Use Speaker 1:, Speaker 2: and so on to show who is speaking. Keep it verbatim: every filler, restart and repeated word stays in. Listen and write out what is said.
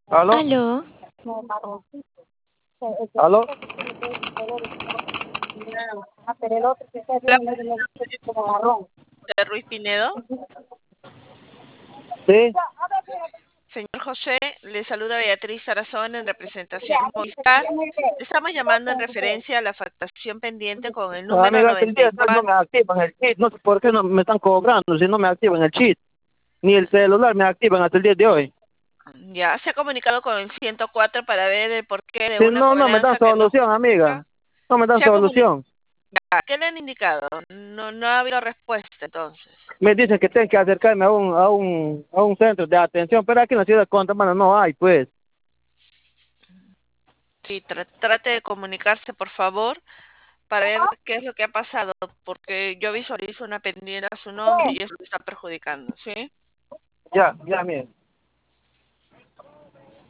Speaker 1: ¿Aló?
Speaker 2: Aló,
Speaker 1: ¿Aló?
Speaker 3: De Ruiz Pinedo.
Speaker 1: Sí.
Speaker 3: Señor José, le saluda Beatriz Sarazón en representación Movistar. Le estamos llamando en referencia a la facturación pendiente con el número
Speaker 1: Amiga, hasta el
Speaker 3: noventa
Speaker 1: día
Speaker 3: y
Speaker 1: de hoy no me
Speaker 3: cuatro.
Speaker 1: activan el cheat. No sé por qué no me están cobrando si no me activan el cheat. Ni el celular me activan hasta el día de hoy.
Speaker 3: Ya se ha comunicado con el ciento cuatro para ver el porqué de
Speaker 1: Si
Speaker 3: una
Speaker 1: no, no me dan
Speaker 3: cobranza que no
Speaker 1: solución,
Speaker 3: justifica.
Speaker 1: amiga. No me dan
Speaker 3: Se ha comunicado.
Speaker 1: solución.
Speaker 3: ¿Qué le han indicado? No, no ha habido respuesta entonces.
Speaker 1: Me dicen que tengo que acercarme a un, a un, a un centro de atención, pero aquí en la ciudad de Contamana no hay, pues.
Speaker 3: Sí, tra- trate de comunicarse, por favor, para ver qué es lo que ha pasado, porque yo visualizo una pendiente a su nombre y eso le está perjudicando, ¿sí?
Speaker 1: Ya, ya, mire.